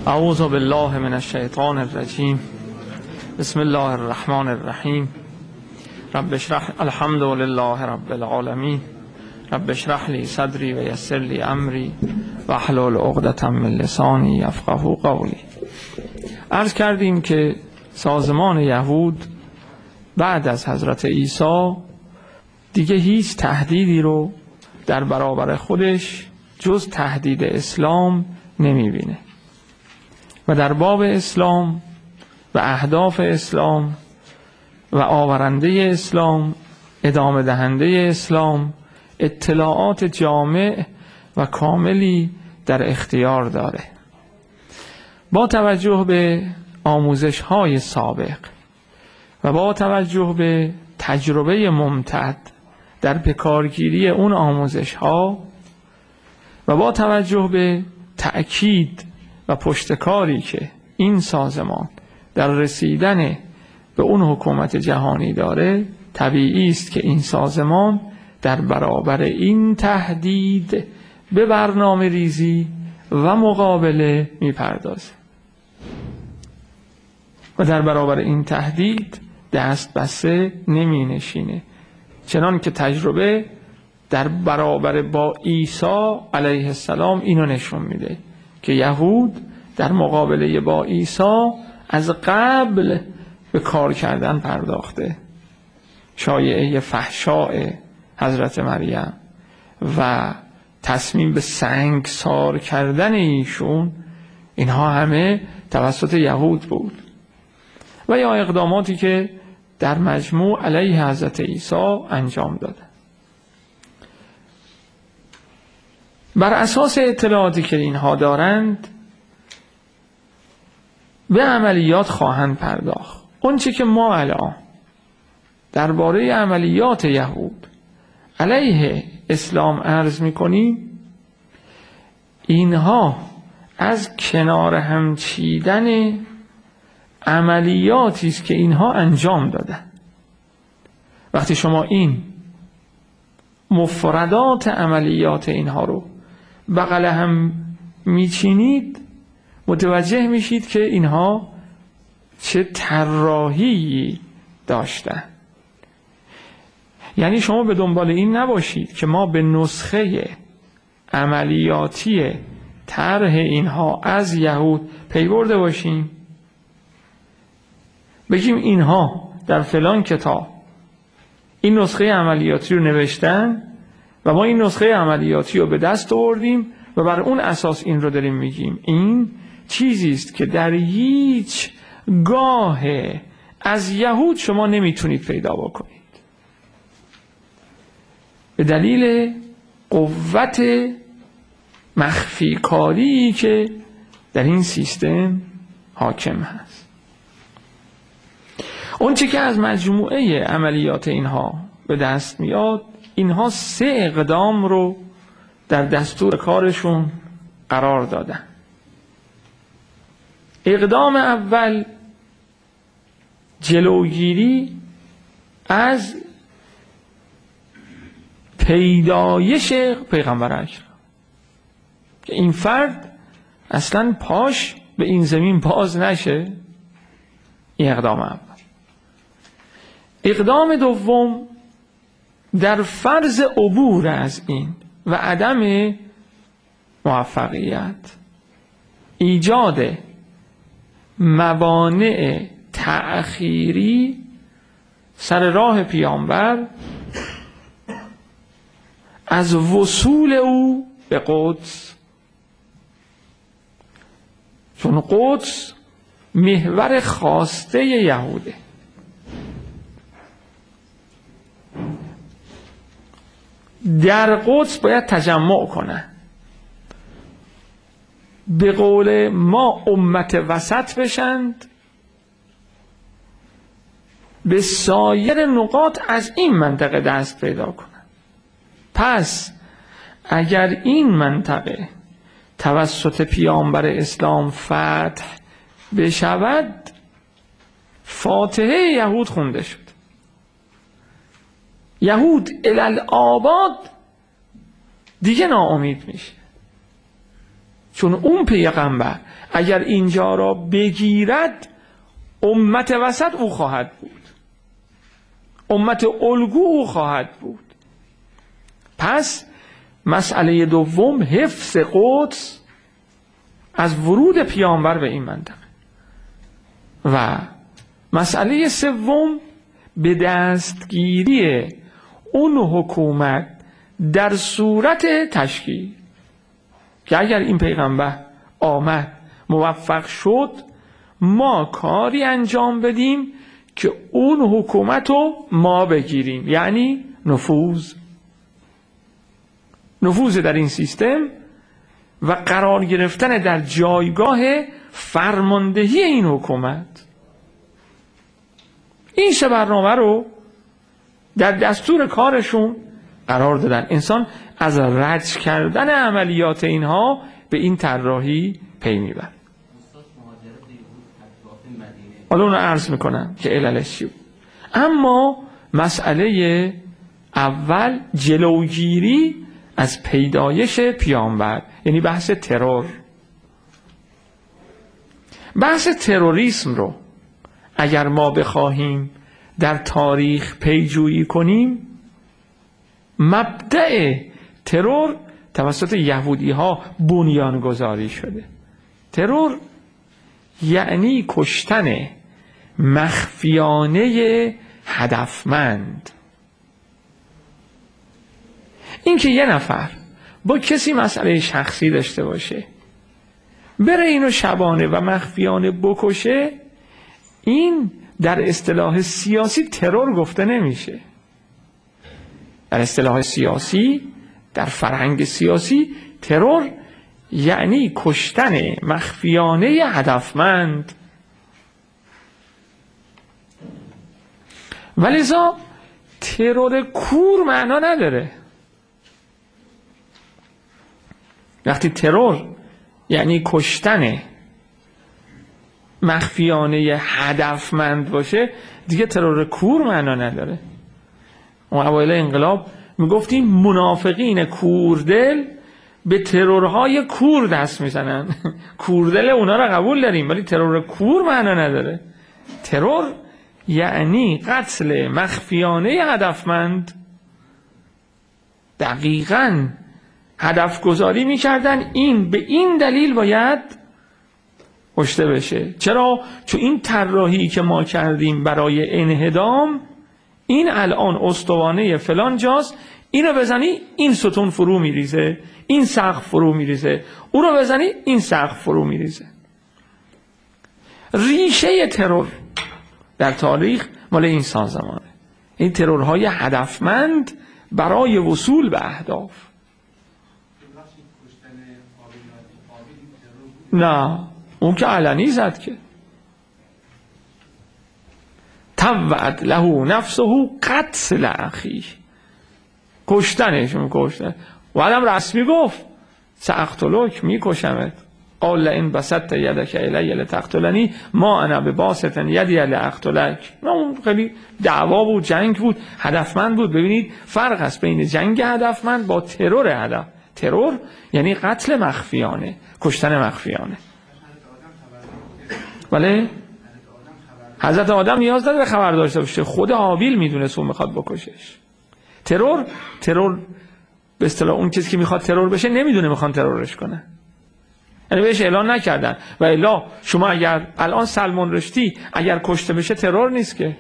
اعوذ بالله من الشیطان الرجیم. بسم الله الرحمن الرحیم. رب اشرح الحمد لله رب العالمین. رب اشرح لی صدری و یسر لی امری واحلل عقدة من لسانی یفقهوا قولی. عرض کردیم که سازمان یهود بعد از حضرت عیسی دیگه هیچ تهدیدی رو در برابر خودش جز تهدید اسلام نمیبینه و در باب اسلام و اهداف اسلام و آورنده اسلام، ادامه دهنده اسلام، اطلاعات جامع و کاملی در اختیار داره. با توجه به آموزش های سابق و با توجه به تجربه ممتد در بکارگیری اون آموزش ها و با توجه به تأکید و پشتکاری که این سازمان در رسیدن به اون حکومت جهانی داره، طبیعی است که این سازمان در برابر این تهدید به برنامه ریزی و مقابله میپردازه و در برابر این تهدید دست بسته نمی نشینه، چنان که تجربه در برابر با عیسی علیه السلام اینو نشون میده که یهود در مقابله با عیسی از قبل به کار کردن پرداخته. شایعه فحشاء حضرت مریم و تصمیم به سنگسار کردن ایشون، اینها همه توسط یهود بود و یا اقداماتی که در مجموع علیه حضرت عیسی انجام داده. بر اساس اطلاعاتی که اینها دارند به عملیات خواهند پرداخت. اون چه که ما الان درباره عملیات یهود علیه اسلام عرض می‌کنیم، اینها از کنار هم چیدن عملیاتی است که اینها انجام دادن. وقتی شما این مفردات عملیات اینها رو بغل هم میچینید، متوجه میشید که اینها چه طراحی داشتن. یعنی شما به دنبال این نباشید که ما به نسخه عملیاتی طرح اینها از یهود پی برده باشیم، بگیم اینها در فلان کتاب این نسخه عملیاتی رو نوشتن و ما این نسخه عملیاتی رو به دست آوردیم و بر اون اساس این رو داریم میگیم. این چیزی است که در هیچ گاه از یهود شما نمیتونید پیدا بکنید، به دلیل قوت مخفی کاری که در این سیستم حاکم هست. اون چی که از مجموعه عملیات اینها به دست میاد، اینها 3 اقدام رو در دستور کارشون قرار دادن. اقدام اول جلوگیری از پیدایش پیغمبر اکرم، که این فرد اصلا پاش به این زمین باز نشه. این اقدام اول. اقدام دوم در فرض عبور از این و عدم موفقیت، ایجاد موانع تأخیری سر راه پیامبر از وصول او به قدس، چون قدس محور خواسته یهوده. در قدس باید تجمع کنن، به قول ما امت وسط بشند، به سایر نقاط از این منطقه دست پیدا کنن. پس اگر این منطقه توسط پیامبر اسلام فتح بشود، فاتحه یهود خونده شد. یهود الالآباد دیگه ناامید میشه. چون اون پیغمبر اگر اینجا را بگیرد امت وسط او خواهد بود، امت الگو او خواهد بود. پس مسئله دوم حفظ قدس از ورود پیامبر به این منطقه و مسئله سوم به دستگیری اون حکومت در صورت تشکیل که اگر این پیغمبر آمد موفق شد ما کاری انجام بدیم که اون حکومت رو ما بگیریم، یعنی نفوذ در این سیستم و قرار گرفتن در جایگاه فرماندهی این حکومت. این سه برنامه رو در دستور کارشون قرار دادن. انسان از رد کردن عملیات اینها به این طراحی پی میبره. حالا اونو عرض میکنم که عللش چی بود. اما مسئله اول جلوگیری از پیدایش پیامبر، یعنی بحث ترور. بحث تروریسم رو اگر ما بخواهیم در تاریخ پیجویی کنیم، مبدأ ترور توسط یهودی ها بنیانگذاری شده. ترور یعنی کشتن مخفیانه هدفمند. این که یه نفر با کسی مسئله شخصی داشته باشه بره اینو شبانه و مخفیانه بکشه، این در اصطلاح سیاسی ترور گفته نمیشه. در اصطلاح سیاسی، در فرهنگ سیاسی، ترور یعنی کشتن مخفیانه هدفمند. ولذا ترور کور معنا نداره. وقتی ترور یعنی کشتن مخفیانه هدفمند باشه دیگه ترور کور معنا نداره. اون اوایل انقلاب میگفتیم منافقین کوردل به ترورهای کور دست میزنن. کوردل اونا رو قبول داریم ولی ترور کور معنا نداره. ترور یعنی قتل مخفیانه هدفمند. دقیقاً هدف گذاری میکردن این به این دلیل باید کشته بشه. چرا؟ چون این طراحی که ما کردیم برای انهدام، این الان استوانه فلان جاست، اینو بزنی این ستون فرو میریزه، این سقف فرو میریزه، اون رو بزنی این سقف فرو میریزه. ریشه ترور در تاریخ مال این سازمانه. این ترورهای هدفمند برای وصول به اهداف. نه اون که علنی زد که توعد له نفسه قتل اخیه، کشتنشون کشتن. بعدم رسمی گفت سأقتلک، میکشمت. قال لئن بسطت یدک الی لتقتلنی ما انا بباسط یدی لاقتلک. اون خیلی دعوا بود، جنگ بود، هدفمند بود. ببینید فرق است بین جنگ هدفمند با ترور هدف. ترور یعنی قتل مخفیانه، کشتن مخفیانه. بله حضرت آدم نیاز نداره خبر داشته باشه، خود حابیل میدونست اون میخواد بکشش. ترور به اصطلاح اون کسی که میخواد ترور بشه نمیدونه میخوان ترورش کنه، یعنی بهش اعلان نکردن. و الا شما اگر الان سلمان رشدی اگر کشته بشه ترور نیست که.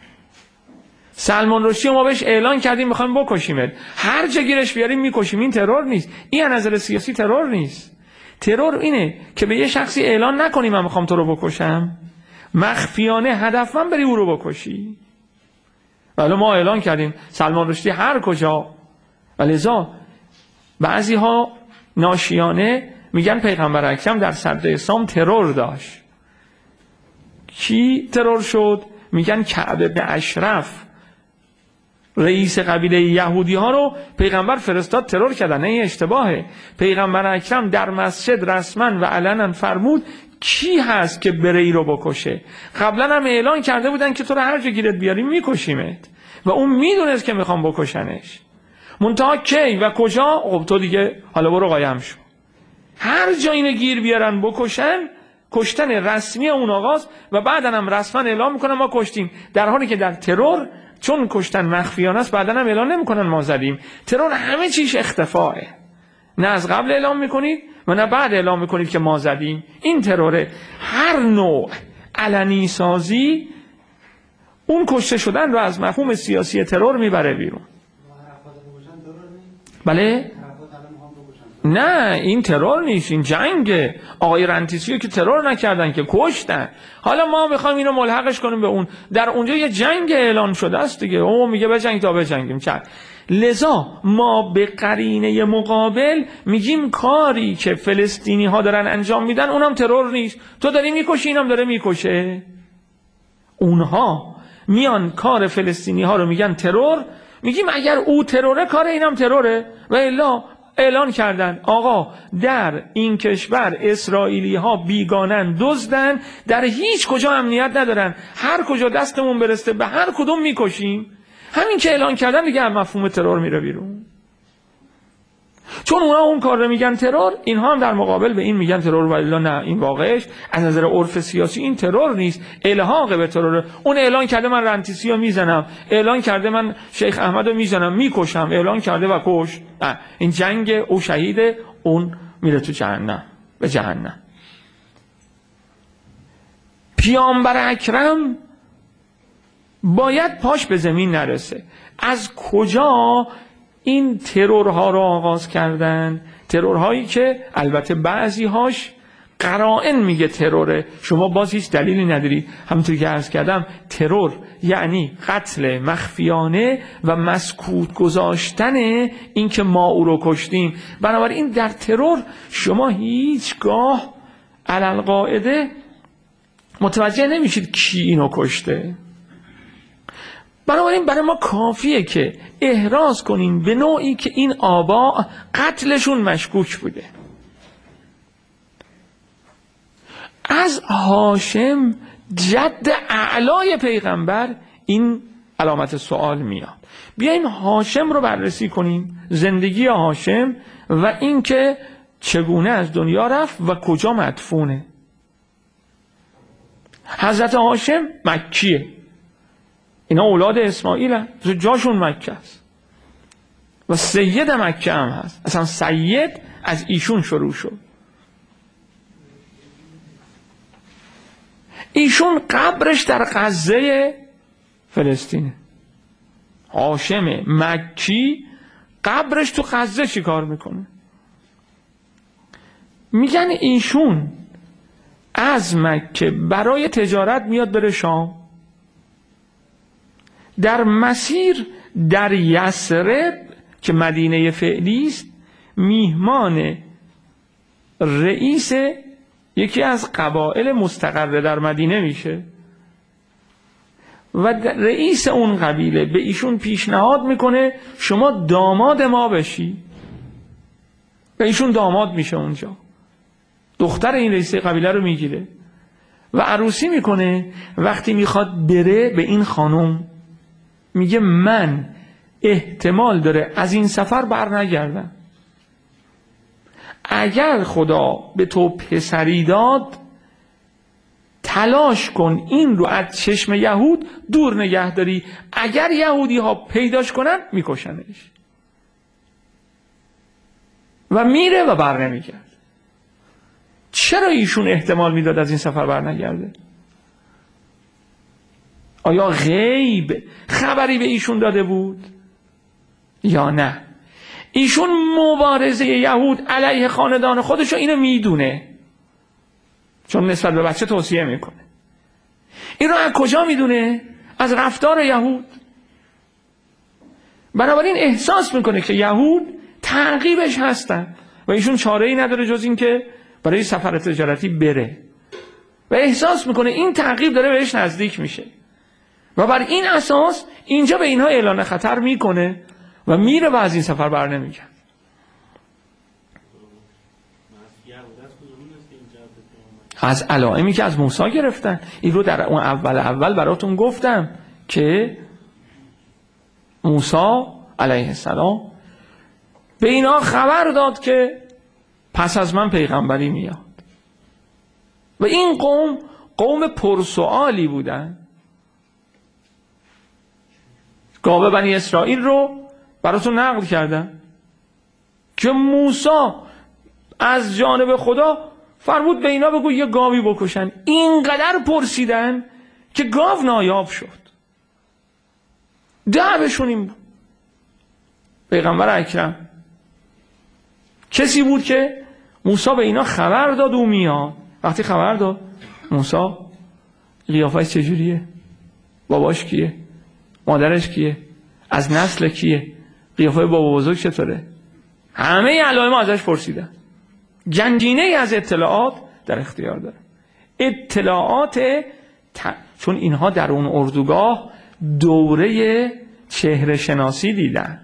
سلمان رشدی ما بهش اعلان کردیم میخوایم بکشیمت، هر جا گیرش بیاریم میکشیم، این ترور نیست. این از نظر سیاسی ترور نیست. ترور اینه که به یه شخصی اعلان نکنی من میخوام تو رو بکشم، مخفیانه هدفمند بری او رو بکشی. ولی ما اعلان کردیم سلمان رشدی هر کجا. ولذا بعضی ها ناشیانه میگن پیغمبر اکرم در صدر اسلام ترور داشت. کی ترور شد؟ میگن کعب بن اشرف رئیس قبیله یهودی ها رو پیغمبر فرستاد ترور کردن. نه این اشتباهه. پیغمبر اکرم در مسجد رسما و علنا فرمود کی هست که بره ای رو بکشه. قبلا هم اعلان کرده بودن که تو رو هر جا گیرت بیاریم میکشیمت و اون میدونست که میخوام بکشنش. منتها کی و کجا؟ خب تو دیگه حالا برو قایم شو. هر جا اینو گیر بیارن بکشن، کشتن رسمی اون آغاز و بعدن هم رسما اعلام میکنن ما کشتیم، در حالی که در ترور چون کشتن مخفیانه است بعدن هم اعلام نمیکنن ما زدیم. ترور همه چیش اختفاءه، نه از قبل اعلام میکنید و نه بعد اعلام میکنید که ما زدیم. این تروره. هر نوع علنی سازی اون کشته شدن رو از مفهوم سیاسی ترور میبره بیرون. بله؟ نه این ترور نیست، این جنگه. آقای رنتیسیو که ترور نکردن که کشتن. حالا ما میخوایم اینو ملحقش کنیم به اون. در اونجا یه جنگ اعلان شده است دیگه، اون میگه بجنگ تا بجنگیم. لذا ما به قرینه مقابل میگیم کاری که فلسطینی ها دارن انجام میدن اونم ترور نیست. تو داری میکشی، اینم داره میکشه. اونها میان کار فلسطینی ها رو میگن ترور، میگیم اگر او تروره کار اینم تروره. و الا اعلان کردن آقا در این کشور اسرائیلی ها بیگانن، دزدن، در هیچ کجا امنیت ندارن، هر کجا دستمون برسته به هر کدوم میکشیم. همین که اعلان کردن دیگه مفهوم ترور میره بیرون. چون اونا اون کار رو میگن ترور، اینها هم در مقابل به این میگن ترور. ولی نه، این واقعش از نظر عرف سیاسی این ترور نیست، الحاق به ترور. اون اعلان کرده من رنتیسی رو میزنم، اعلان کرده من شیخ احمد رو میزنم میکشم، اعلان کرده و کش. این جنگ، او شهیده، اون میره تو جهنم، به جهنم. پیامبر اکرم باید پاش به زمین نرسه. از کجا این ترورها رو آغاز کردن؟ ترورهایی که البته بعضی هاش قرائن میگه تروره، شما باز هیچ دلیلی ندارید. همونطور که عرض کردم ترور یعنی قتل مخفیانه و مسکوت گذاشتن این که ما او رو کشتیم. بنابراین در ترور شما هیچگاه علالقاعده متوجه نمیشید کی اینو کشته. بنابراین برای ما کافیه که احراز کنیم به نوعی که این آبا قتلشون مشکوک بوده. از هاشم جد اعلای پیغمبر این علامت سوال میاد. بیایم هاشم رو بررسی کنیم، زندگی هاشم و اینکه چگونه از دنیا رفت و کجا مدفونه. حضرت هاشم مکیه، اینا اولاد اسماعیل هست، جاشون مکه است و سید مکه هم هست. اصلا سید از ایشون شروع شد. ایشون قبرش در غزه فلسطینه. هاشم مکی قبرش تو غزه چی کار میکنه؟ میگن ایشون از مکه برای تجارت میاد بره شام، در مسیر در یثرب که مدینه فعلی است میهمان رئیس یکی از قبایل مستقر در مدینه میشه و رئیس اون قبیله به ایشون پیشنهاد میکنه شما داماد ما بشی و ایشون داماد میشه. اونجا دختر این رئیس قبیله رو میگیره و عروسی میکنه. وقتی میخواد بره به این خانم میگه من احتمال داره از این سفر بر نگردم، اگر خدا به تو پسری داد تلاش کن این رو از چشم یهود دور نگه داری، اگر یهودی ها پیداش کنن میکشنش. و میره و بر نمیگرد. چرا ایشون احتمال میداد از این سفر بر نگرده؟ آیا غیب خبری به ایشون داده بود یا نه؟ ایشون مبارزه یهود علیه خاندان خودشو اینو میدونه، چون نسبت به بچه توصیه میکنه. این رو از کجا میدونه؟ از رفتار یهود. بنابراین احساس میکنه که یهود تعقیبش هستن و ایشون چاره‌ای نداره جز این که برای سفر تجارتی بره و احساس میکنه این تعقیب داره بهش نزدیک میشه و بر این اساس اینجا به اینها اعلان خطر میکنه و میره و از این سفر بر نمیگرد. از علائمی که از موسی گرفتن. این رو در اون اول براتون گفتم که موسی علیه السلام به اینا خبر داد که پس از من پیغمبری میاد. و این قوم پرسوالی بودن. گاو بنی اسرائیل رو براتون نقل کردن که موسی از جانب خدا فرمود به اینا بگو یه گاوی بکشن. اینقدر پرسیدن که گاو نایاب شد. دعوشون این بود. پیغمبر اکرم کسی بود که موسی به اینا خبر داد و میاد. وقتی خبر داد موسی قیافش چجوریه؟ باباش کیه؟ مادرش کیه؟ از نسل کیه؟ قیافه بابا بزرگ چطوره؟ همه علائم ازش پرسیدن. گنجینه از اطلاعات در اختیار داره. اطلاعات چون اینها در اون اردوگاه دوره چهره شناسی دیدن.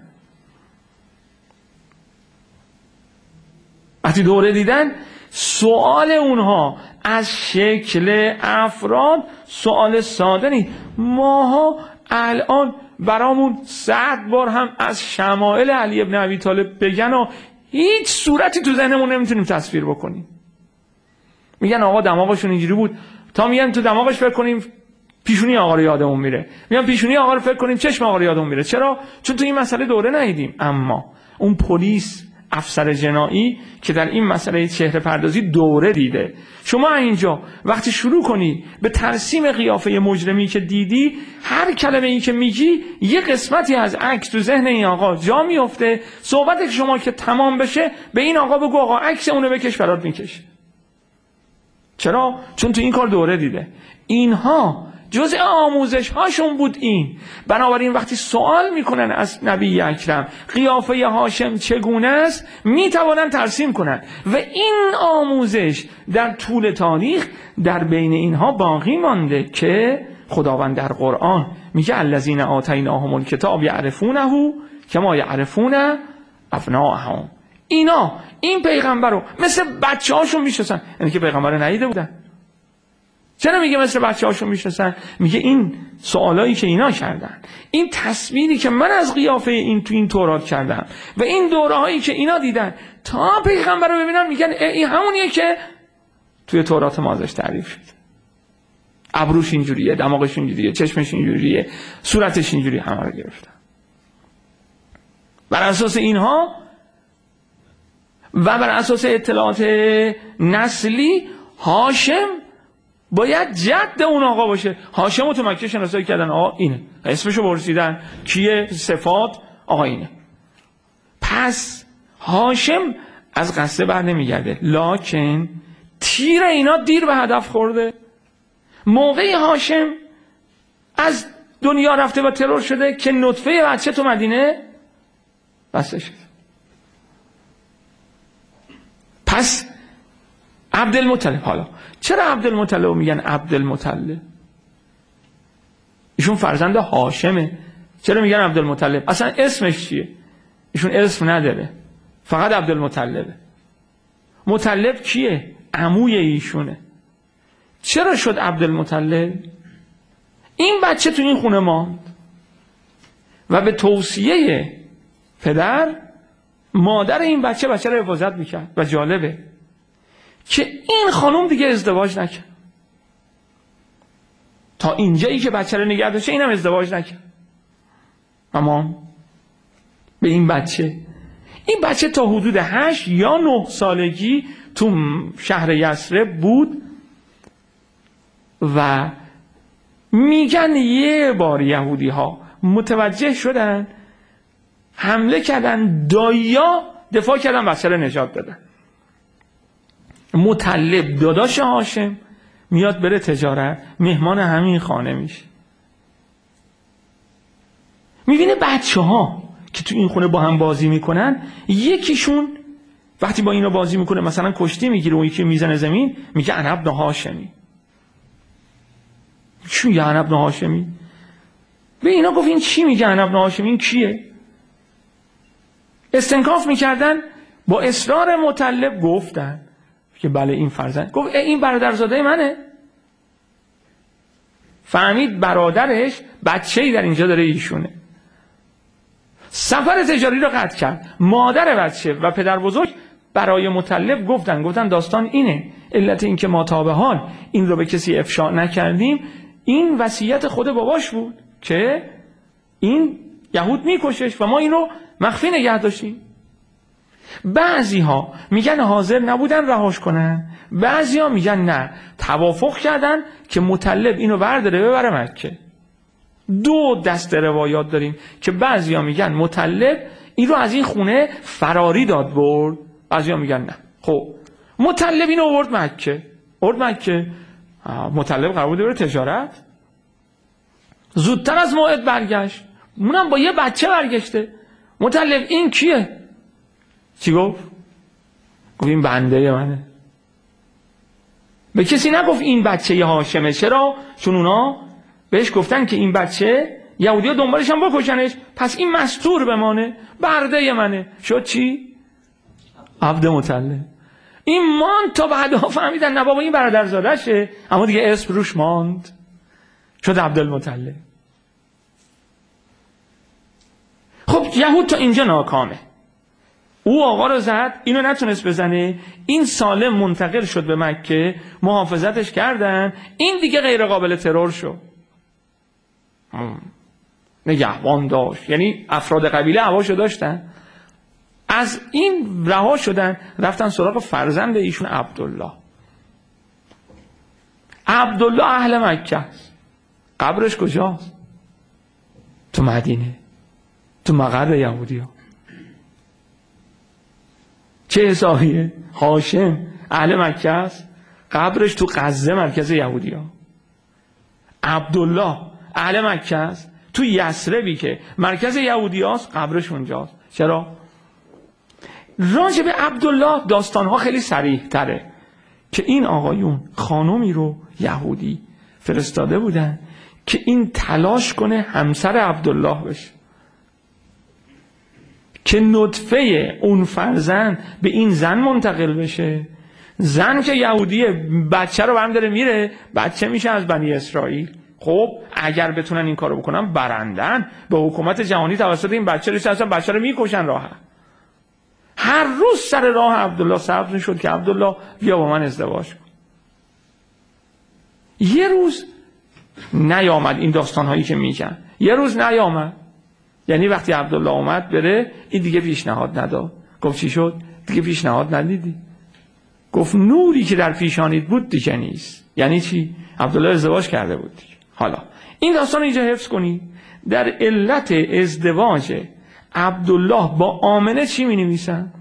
وقتی دوره دیدن سوال اونها از شکل افراد سوال ساده نیست. ماها الان برامون 100 بار هم از شمائل علی ابن ابی طالب بگن و هیچ صورتی تو ذهنمون نمیتونیم تصویر بکنیم. میگن آقا دماغشون اینجوری بود، تا میگن تو دماغش فکر کنیم پیشونی آقا رو یادمون میره، میگن پیشونی آقا رو فکر کنیم چشم آقا رو یادمون میره. چرا؟ چون تو این مسئله دوره ندیدیم. اما اون پلیس افسر جنایی که در این مسئله چهره پردازی دوره دیده. شما اینجا وقتی شروع کنی به ترسیم قیافه مجرمی که دیدی، هر کلمه ای که میگی یه قسمتی از عکس تو ذهن این آقا جا میفته. صحبت شما که تمام بشه به این آقا بگو آقا عکس اونو بکش برات میکشه. چرا؟ چون تو این کار دوره دیده. اینها جزء آموزش هاشون بود این. بنابراین وقتی سوال میکنن از نبی اکرم قیافه هاشم چگونه است، میتوانن ترسیم کنن. و این آموزش در طول تاریخ در بین اینها باقی مانده که خداوند در قرآن میگه الذین آتیناهم الکتاب یعرفونه کما یعرفون ابناءهم. اینا این پیغمبر رو مثل بچه هاشون میشناسن. یعنی که پیغمبر رو ندیده بودن. چرا میگه مثل بچه هاشون میشناسن؟ میگه این سوالایی که اینا کردن، این تصویری که من از قیافه این تو این تورات کردم و این دوره هایی که اینا دیدن تا پیغمبر رو ببینن، میگن این همونیه که توی تورات ما ازش تعریف شد. ابروش اینجوریه، دماغش اینجوریه، چشمش اینجوریه، صورتش اینجوری، همه رو گرفتن. بر اساس اینها و بر اساس اطلاعات نسلی هاشم باید جد اون آقا باشه. هاشم رو تو مکه شناسایی کردن، آقا اینه، اسمشو پرسیدن کیه، صفات، آقا اینه. پس هاشم از قصه بر نمیگرده، لکن تیر اینا دیر به هدف خورده. موقعی هاشم از دنیا رفته و ترور شده که نطفه بچه تو مدینه بسته شد. پس عبدالمطلب، حالا چرا عبدالمطلب میگن عبدالمطلب؟ ایشون فرزند هاشمه. چرا میگن عبدالمطلب؟ اصلا اسمش چیه؟ ایشون اسم نداره، فقط عبدالمطلبه. مطلب کیه؟ عموی ایشونه. چرا شد عبدالمطلب؟ این بچه تو این خونه ماند و به توصیه پدر مادر این بچه رو حفاظت میکرد. و جالبه که این خانم دیگه ازدواج نکرد. تا اینجایی که بچه رو نگه داشته اینم ازدواج نکرد. اما به این بچه تا حدود 8 یا 9 سالگی تو شهر یثرب بود و میگن یه بار یهودی ها متوجه شدن، حمله کردن، دایا دفاع کردن، بچه رو نجات دادن. مطلب داداش هاشم میاد بره تجارت، مهمان همین خانه میشه. میبینه بچه ها که تو این خونه با هم بازی میکنن، یکیشون وقتی با اینا بازی میکنه مثلا کشتی میگیره و یکی میزنه زمین، میگه انا ابن هاشمی. چی میگه انا ابن هاشمی؟ به اینا گفت این چی میگه انا ابن هاشمی؟ این کیه؟ استنکاف میکردن، با اصرار مطلب گفتن که بله این فرزند. گفت این برادرزاده منه. فهمید برادرش بچه‌ای در اینجا داره ایشونه. سفر تجاری رو قطع کرد. مادر بچه و پدر بزرگ برای مطلب گفتن داستان اینه، علت این که ما تا به حال این رو به کسی افشا نکردیم این وصیت خود باباش بود که این یهود میکشش و ما این رو مخفی نگه داشتیم. بعضی ها میگن حاضر نبودن رهاش کنن، بعضی ها میگن نه، توافق کردن که مطلب اینو برداره ببره مکه. دو دسته روایات داریم که بعضی ها میگن مطلب این رو از این خونه فراری داد برد، بعضی ها میگن نه. خب مطلب اینو آورد مکه، مطلب قرار بوده بره تجارت، زودتر از موعد برگشت، اونم با یه بچه برگشته. مطلب این کیه؟ چی گفت؟ گفت این بنده منه. به کسی نگفت این بچه ی هاشمه. چرا؟ چون اونا بهش گفتن که این بچه یهودی‌ها دنبالش هم بکشنش، پس این مستور بمانه، برده منه. شد چی؟ عبد مطلب. این ماند تا بعدها فهمیدن نه بابا این برادرزادشه، اما دیگه اسم روش ماند، شد عبدالمطلب. خب یهود تا اینجا ناکامه. او آقا رو زد، اینو نتونست بزنه، این سالم منتقل شد به مکه، محافظتش کردن، این دیگه غیر قابل ترور شد. نگهبان داشت، یعنی افراد قبیله هواشو داشتن. از این رها شدن، رفتن سراغ فرزند ایشون عبدالله. عبدالله اهل مکه است. قبرش کجاست؟ تو مدینه، تو مقر یهودی‌ها. چه حسابیه؟ هاشم اهل مکه است، قبرش تو غزه مرکز یهودی‌ها. عبدالله اهل مکه است، تو یثربی که مرکز یهودی‌هاست قبرش اونجاست. چرا؟ راجع به عبدالله داستان‌ها خیلی صریح تره که این آقایون خانومی رو یهودی فرستاده بودن که این تلاش کنه همسر عبدالله بشه، که نطفه اون فرزند به این زن منتقل بشه. زن که یهودیه بچه رو برم داره میره، بچه میشه از بنی اسرائیل. خب اگر بتونن این کارو بکنن برندن، به حکومت جهانی توسط این بچه رسیدن، بچه رو میکشن راحت. هر روز سر راه عبدالله سبز میشد که عبدالله بیا با من ازدواج کن. یه روز نیامد، این داستانهایی که میگن یه روز نیامد، یعنی وقتی عبدالله اومد بره این دیگه پیشنهاد نداد. گفت چی شد؟ دیگه پیشنهاد ندیدی؟ گفت نوری که در پیشانیت بود دیگه نیست. یعنی چی؟ عبدالله ازدواج کرده بود دیگه. حالا این داستان اینجا حفظ کنی. در علت ازدواج عبدالله با آمنه چی می نویسن؟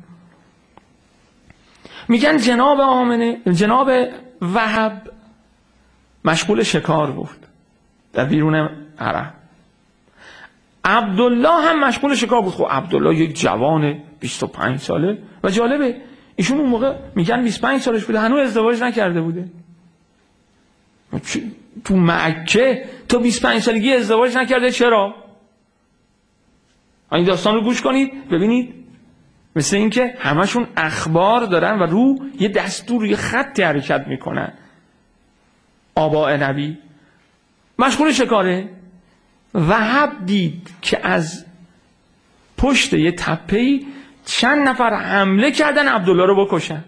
میگن جناب آمنه، جناب وهب مشغول شکار بود در بیرون حرم، عبدالله هم مشغول شکار بود. خب عبدالله یک جوان 25 ساله و جالبه ایشون اون موقع میگن 25 سالش بوده، هنوز ازدواج نکرده بوده. تو مکه تو 25 سالگی ازدواج نکرده، چرا؟ این داستان رو گوش کنید ببینید، مثل این که همشون اخبار دارن و رو یه دستور، یه خط حرکت میکنن. آباء نبی مشغول شکاره. وهب دید که از پشت یه تپه‌ای چند نفر حمله کردن عبدالله رو بکشن.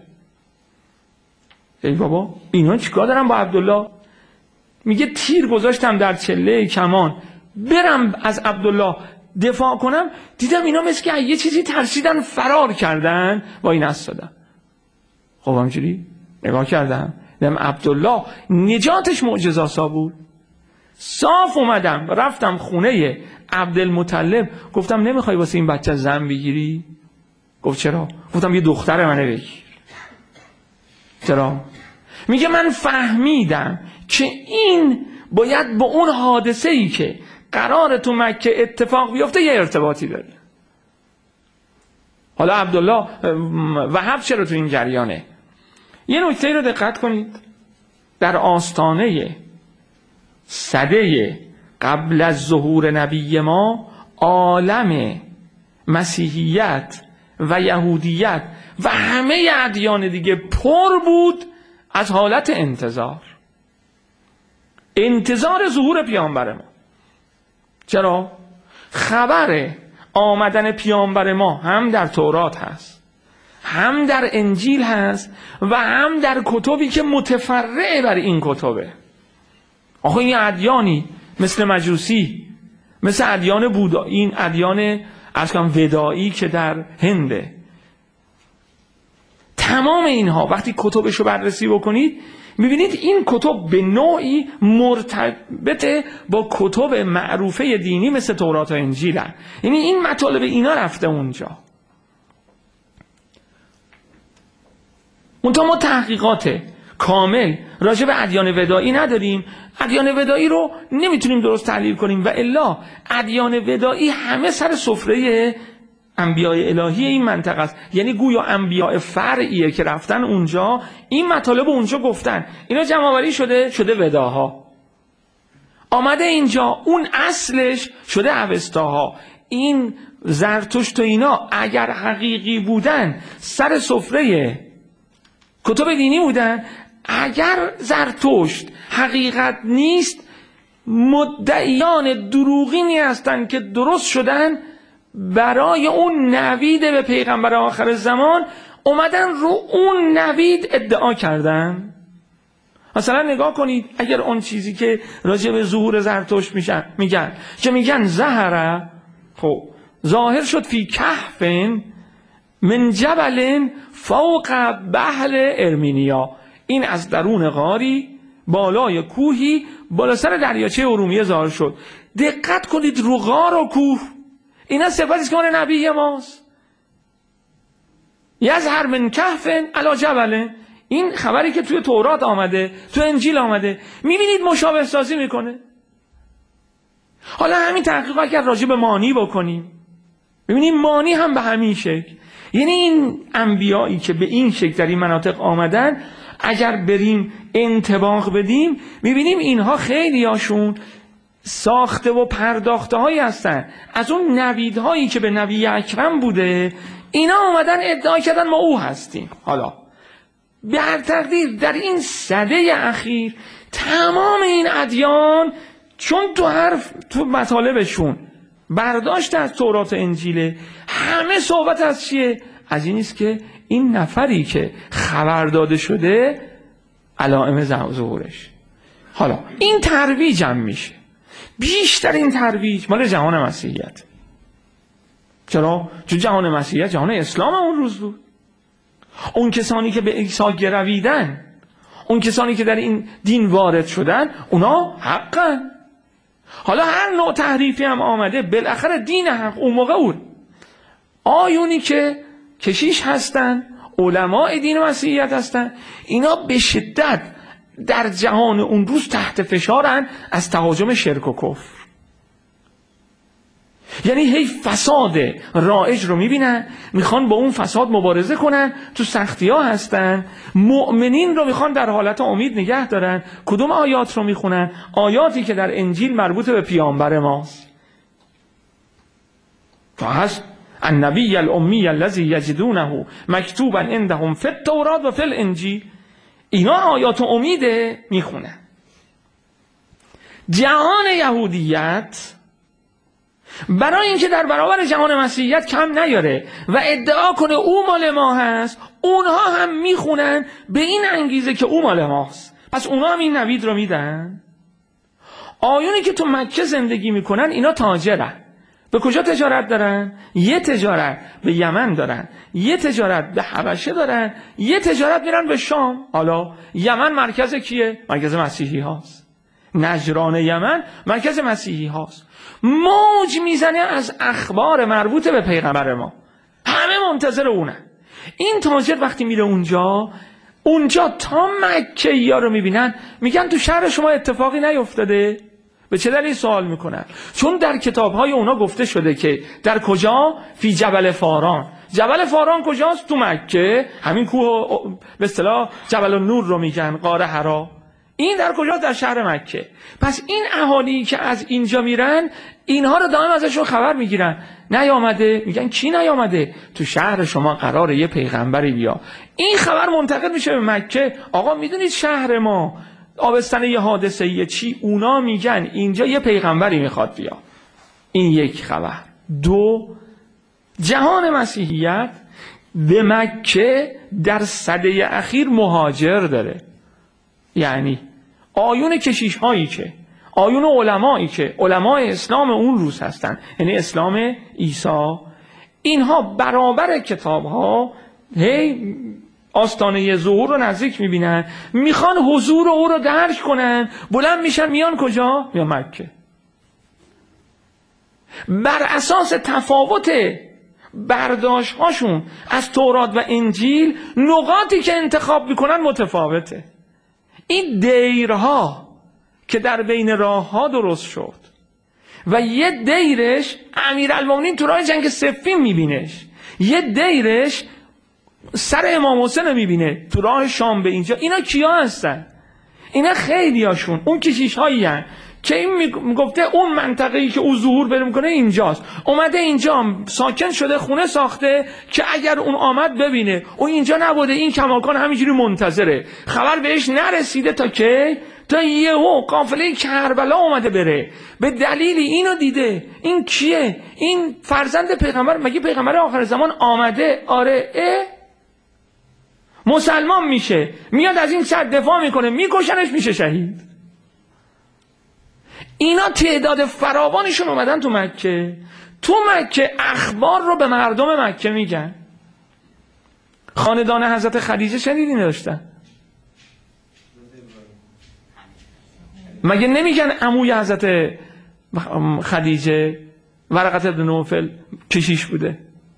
ای بابا اینا چیکار دارن با عبدالله؟ میگه تیر گذاشتم در چله کمان برم از عبدالله دفاع کنم، دیدم اینا مثل که یه چیزی ترسیدن فرار کردن و این استادن. خب همجوری نگاه کردم دیدم عبدالله نجاتش معجزه‌آسا بود. صاف اومدم رفتم خونه عبدالمطلب، گفتم نمیخوای واسه این بچه زن بگیری؟ گفت چرا؟ گفتم یه دختر منه بگیر. چرا؟ میگه من فهمیدم که این باید با اون حادثه‌ای که قرار تو مکه اتفاق بیفته یه ارتباطی داره. حالا عبدالله وهب چرا تو این جریانه؟ یه نکته رو دقت کنید. در آستانه سده قبل از ظهور نبی ما عالم مسیحیت و یهودیت و همه ادیان دیگه پر بود از حالت انتظار ظهور پیامبر ما. چرا؟ خبر آمدن پیامبر ما هم در تورات هست، هم در انجیل هست و هم در کتبی که متفرع بر این کتبه. آخه این ادیانی مثل مجوسی، مثل ادیان بودا، این ادیان ودایی که در هنده، تمام اینها وقتی کتبش رو بررسی بکنید میبینید این کتب به نوعی مرتبط با کتب معروفه دینی مثل تورات و انجیل هست. یعنی این مطالب اینا رفته اونجا. اونتا ما تحقیقات کامل راجع به ادیان ودایی نداریم. ادیان ودایی رو نمیتونیم درست تحلیل کنیم و الا ادیان ودایی همه سر سفره انبیاء الهی این منطقه است. یعنی گویا انبیاء فرعیه که رفتن اونجا این مطالب اونجا گفتن، اینا جمع آوری شده وداها، آمده اینجا اون اصلش شده اوستاها. این زرتشت و اینا اگر حقیقی بودن سر سفره کتب دینی بودن. اگر زرتشت حقیقت نیست مدعیان دروغینی هستند که درست شدن برای اون نوید به پیغمبر آخر زمان، اومدن رو اون نوید ادعا کردن. مثلا نگاه کنید اگر اون چیزی که راجع به ظهور زرتشت میگن ظهر، خب ظاهر شد فی کهف من جبل فوق بحر ارمینیا، این از درون غاری بالای کوهی بالا سر دریاچه ارومیه ظاهر شد. دقت کنید رو غار و کوه، اینا صفاتی که مال نبی ماست. یظهر من کهف علی جبل، این خبری که توی تورات آمده، توی انجیل آمده، میبینید مشابه سازی میکنه. حالا همین تحقیق اگر راجع به مانی بکنیم ببینیم مانی هم به همین شکل. یعنی این انبیایی که به این شکل در این مناطق آمدن اگر بریم انطباق بدیم میبینیم اینها خیلی هاشون ساخته و پرداخته هایی هستن از اون نویدهایی که به نبی اکرم بوده. اینا آمدن ادعا کردن ما او هستیم. حالا به هر تقدیر در این سده اخیر تمام این ادیان چون تو مطالبشون برداشت از تورات انجیله، همه صحبت از چیه؟ از این است که این نفری که خبر داده شده علائم ظهورش. حالا این ترویج هم میشه، بیشتر این ترویج مال جهان مسیحیت. چرا؟ چون جهان مسیحیت جهان اسلام اون روز بود. اون کسانی که به عیسی گرویدن، اون کسانی که در این دین وارد شدن، اونا حقن. حالا هر نوع تحریفی هم آمده بالاخره دین حق اون موقع بود. آیونی که کشیش هستن، علماء دین مسیحیت هستن، اینا به شدت در جهان اون روز تحت فشارن از تهاجم شرک و کفر. یعنی هی فساد رایج رو میبینن، میخوان با اون فساد مبارزه کنن، تو سختی ها هستن. مؤمنین رو میخوان در حالت امید نگه دارن. کدوم آیات رو میخونن؟ آیاتی که در انجیل مربوط به پیامبر ماست. تو هست النبی الامی الذی یجدونه مکتوبا عندهم فی التوراة و فی الانجیل. اینا آیات امیده میخونن. جهان یهودیت برای اینکه در برابر جهان مسیحیت کم نیاره و ادعا کنه او مال ما هست، اونها هم میخونن به این انگیزه که او مال ماست. پس اونها هم این نوید رو میدن. آیونی که تو مکه زندگی میکنن اینا تاجرن. به کجا تجارت دارن؟ یه تجارت به یمن دارن، یه تجارت به حبشه دارن، یه تجارت میرن به شام. حالا یمن مرکز کیه؟ مرکز مسیحی هاست. نجران یمن مرکز مسیحی هاست. موج میزنه از اخبار مربوط به پیغمبر ما، همه منتظر اونه. این تاجر وقتی میره اونجا تا مکه‌ای ها رو میبینن، میگن تو شهر شما اتفاقی نیفتاده؟ به چه دلیل سوال میکنن؟ چون در کتاب‌های اونا گفته شده که در کجا؟ فی جبل فاران. جبل فاران کجاست؟ تو مکه. همین کوه به اصطلاح جبل النور رو میگن، غار حرا. این در کجا؟ در شهر مکه. پس این اهالی که از اینجا میرن اینها رو دائم ازشون خبر میگیرن. نیامده؟ میگن کی نیامده؟ تو شهر شما قراره یه پیغمبری بیا. این خبر منتقل میشه به مکه. آقا میدونید شهر ما آبستن یه حادثه یه چی؟ اونا میگن اینجا یه پیغمبری میخواد بیا. این یک خبر. دو، جهان مسیحیت به مکه در سده اخیر مهاجر داره. یعنی آیون کشیش هایی که آیون علمایی که علمای اسلام اون روز هستن، یعنی اسلام عیسی، اینها برابر کتاب ها هی آستانه ظهور رو نزدیک میبینن، میخوان حضور او رو درک کنن، بلند میشن میان کجا؟ میان مکه. بر اساس تفاوت برداشت هاشون از تورات و انجیل نقاطی که انتخاب میکنن متفاوته. این دیرها که در بین راه ها درست شد و یه دیرش امیرالمومنین تو راه جنگ صفین میبینش، یه دیرش سر امام حسین میبینه تو راه شام به اینجا. اینا کیا هستن؟ اینا خیلی هاشون اون کشیش هایی هن که این میگفته اون منطقه‌ای که او ظهور بره میکنه اینجاست، اومده اینجا ساکن شده، خونه ساخته که اگر اون آمد ببینه. او اینجا نبوده، این کماکان همینجوری منتظره، خبر بهش نرسیده تا که تا یهو قافله کربلا اومده بره. به دلیلی اینو دیده. این کیه؟ این فرزند پیغمبر. مگه پیغمبر آخر زمان آمده؟ آره. مسلمان میشه، میاد از این صد دفاع میکنه، میکشنش، میشه شهید. اینا تعداد فراوانشون اومدن تو مکه. تو مکه اخبار رو به مردم مکه میگن. خاندان حضرت خدیجه شنیدین داشتن؟ مگه نمیگن عموی حضرت خدیجه ورقه ابن نوفل کشیش بوده؟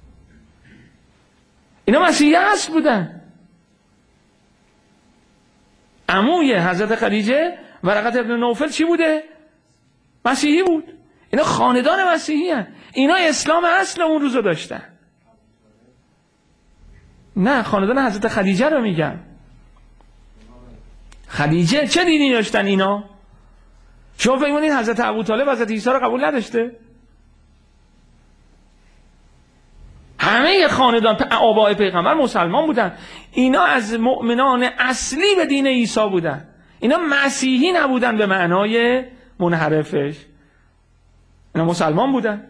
اینا مسیحی اصل بودن. عموی حضرت خدیجه ورقه ابن نوفل چی بوده؟ مسیحی بود. اینا خاندان مسیحی هن. اینا اسلام اصل اون روزو داشتن. نه، خاندان حضرت خدیجه رو میگم. خدیجه چه دینی داشتن اینا؟ شما فکر می‌کنید حضرت ابوطالب حضرت عیسی رو قبول نداشته؟ همه خاندان آبای پیغمبر مسلمان بودن. اینا از مؤمنان اصلی به دین عیسی بودن. اینا مسیحی نبودن به معنای منحرفش. اینا مسلمان بودن.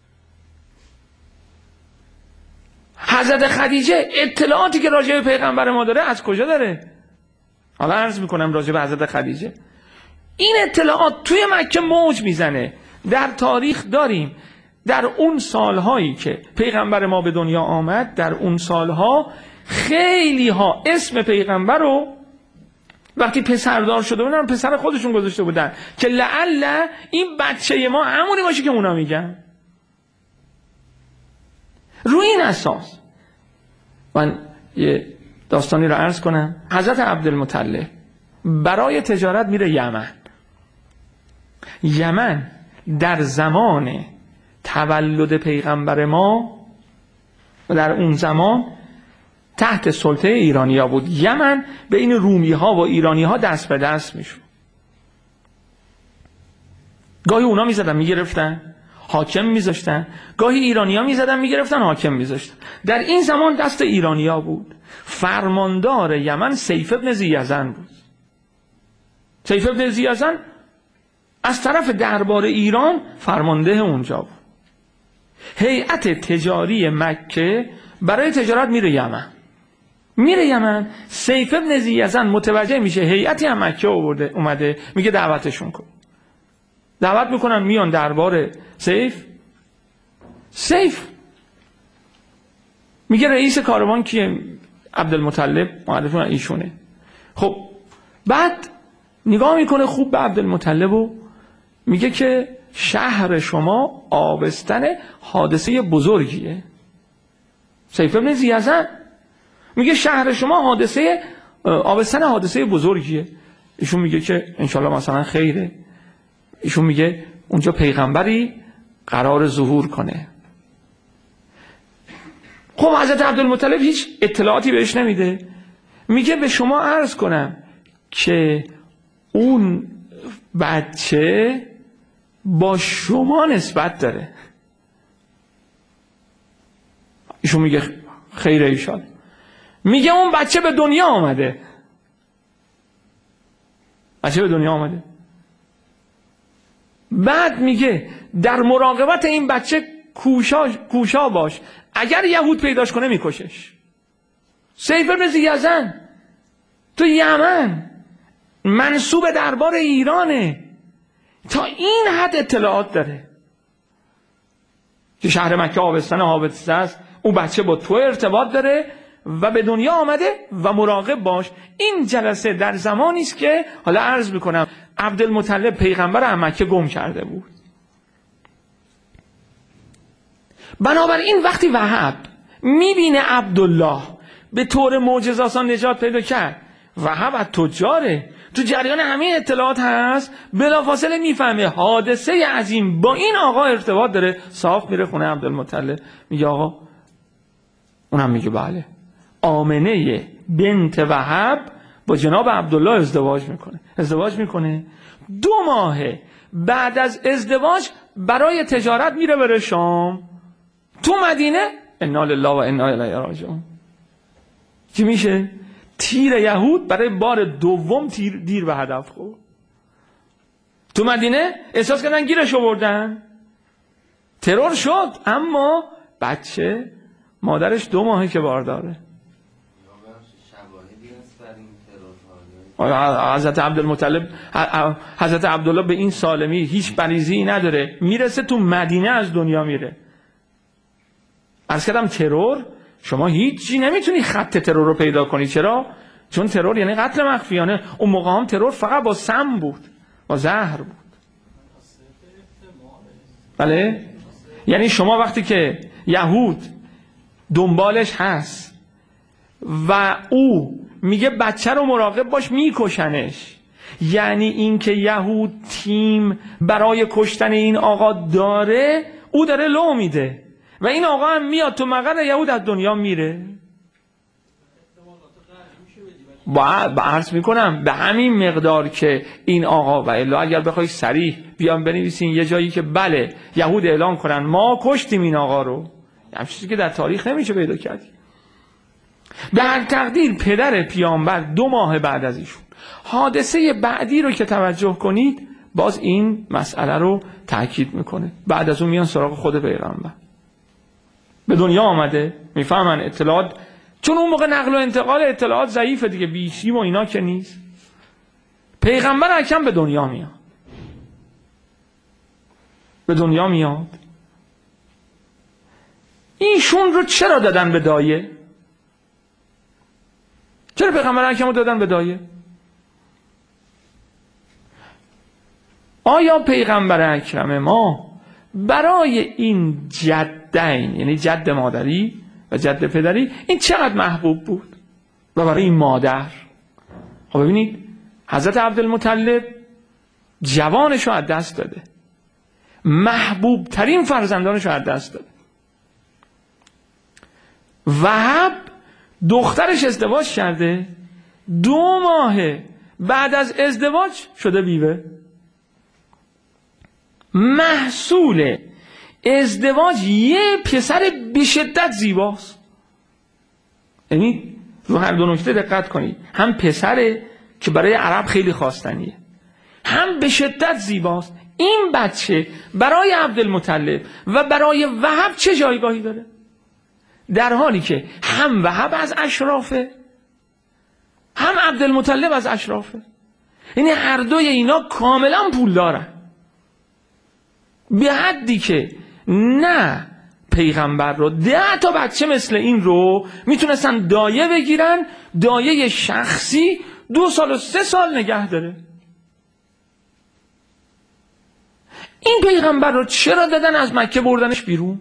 حضرت خدیجه اطلاعاتی که راجع به پیغمبر ما داره از کجا داره؟ حالا عرض میکنم راجع به حضرت خدیجه. این اطلاعات توی مکه موج میزنه. در تاریخ داریم در اون سالهایی که پیغمبر ما به دنیا آمد، در اون سالها خیلی ها اسم پیغمبر رو وقتی پسردار شده بودن پسر خودشون گذاشته بودن که لعل این بچه ما همونی باشه که اونا میگن. روی این اساس من یه داستانی رو عرض کنم. حضرت عبدالمطلب برای تجارت میره یمن. یمن در زمان تولد پیغمبر ما در اون زمان تحت سلطه ایرانی‌ها بود. یمن بین رومی‌ها و ایرانی‌ها دست به دست میشد. گاهی اونا میزدن میگرفتن حاکم میذاشتن، گاهی ایرانی‌ها میزدن میگرفتن حاکم میذاشتن. در این زمان دست ایرانی‌ها بود. فرماندار یمن سیف ابن ذی‌یزن بود. سیف ابن ذی‌یزن از طرف دربار ایران فرمانده اونجا بود. هیئت تجاری مکه برای تجارت میره یمن. سیف ابن ذی‌یزن متوجه میشه هیئتی هم مکه اومده، میگه دعوتشون کن. دعوت میکنن میان دربار سیف میگه رئیس کاروان کیه؟ عبدالمطلب. معرفی ایشونه. خب بعد نگاه میکنه خوب به عبدالمطلب و میگه که شهر شما آبستن حادثه بزرگیه. سیف ابن ذی‌یزن میگه شهر شما آبستن حادثه بزرگیه. ایشون میگه که انشالله مثلا خیره. ایشون میگه اونجا پیغمبری قرار ظهور کنه. خب حضرت عبدالمطلب هیچ اطلاعاتی بهش نمیده. میگه به شما عرض کنم که اون بچه با شما نسبت داره. ایشون میگه خیره ایشان. میگه اون بچه به دنیا آمده. بعد میگه در مراقبت این بچه کوشا باش، اگر یهود پیداش کنه میکشش. سیف بن یزن تو یمن منصوب دربار ایرانه، تا این حد اطلاعات داره که شهر مکه آبستن حادثه است، اون بچه با تو ارتباط داره و به دنیا آمده و مراقب باش. این جلسه در زمانی است که حالا عرض میکنم عبدالمطلب پیغمبر مکه گم کرده بود. بنابراین وقتی وهب میبینه عبدالله به طور معجزه‌آسا نجات پیدا کرد، وهب از تجاره، تو جریان همین اطلاعات هست، بلافاصله میفهمه حادثه عظیم با این آقا ارتباط داره، صاف میره خونه عبدالمطلب میگه آقا، اونم میگه بله. آمنه بنت وهب با جناب عبدالله ازدواج میکنه 2 ماه بعد از ازدواج برای تجارت میره بره شام. تو مدینه انا لله و انا الیه راجعون. چی میشه؟ تیر یهود برای بار دوم دیر به هدف خورد. تو مدینه احساس کردن گیرش آوردن، ترور شد، اما بچه مادرش 2 ماهه که بارداره. حضرت عبدالمطلب، حضرت عبدالله به این سالمی هیچ بریزی نداره، میرسه تو مدینه از دنیا میره. عرض کردم ترور، شما هیچی نمیتونی خط ترور رو پیدا کنی. چرا؟ چون ترور یعنی قتل مخفیانه. اون موقع هم ترور فقط با سم بود، با زهر بود. بله؟ یعنی شما وقتی که یهود دنبالش هست و او میگه بچه رو مراقب باش میکشنش، یعنی این که یهود تیم برای کشتن این آقا داره، او داره لو میده و این آقا هم میاد تو مقر یهود از دنیا میره. با عرض میکنم به همین مقدار که این آقا، و الا اگر بخوای صریح بیان بنویسین یه جایی که بله یهود اعلان کنن ما کشتیم این آقا رو، همین چیزی که در تاریخ نمیشه پیدا کردی. به هر تقدیر پدر پیامبر 2 ماه بعد از ایشون، حادثه بعدی رو که توجه کنید باز این مسئله رو تاکید میکنه. بعد از اون میان سراغ خود پیغمبر، به دنیا آمده، میفهمن اطلاعات، چون اون موقع نقل و انتقال اطلاعات ضعیفه دیگه، بیشی و اینا که نیست. پیغمبر اکرم به دنیا میاد. ایشون رو چرا دادن به دایه؟ چرا پیغمبر اکرم رو دادن به دایه؟ آیا پیغمبر اکرم ما برای این جدین، یعنی جد مادری و جد پدری، این چقدر محبوب بود؟ و برای این مادر، خب ببینید حضرت عبدالمطلب جوانش رو از دست داده، محبوب ترین فرزندانش رو از دست داده. وهب دخترش ازدواج کرده، 2 ماه بعد از ازدواج شده بیوه. محصول ازدواج یه پسر به شدت زیباست. یعنی رو هر 2 نکته دقت کنید، هم پسره که برای عرب خیلی خواستنیه، هم به شدت زیباست. این بچه برای عبدالمطلب و برای وهب چه جایگاهی داره؟ در حالی که هم وهب از اشرافه، هم عبدالمطلب از اشرافه. یعنی هر دوی اینا کاملا پول دارن، به حدی که نه پیغمبر رو 10 تا بچه مثل این رو میتونستن دایه بگیرن، دایه شخصی 2 سال و 3 سال نگه داره. این پیغمبر رو چرا دادن از مکه بردنش بیرون؟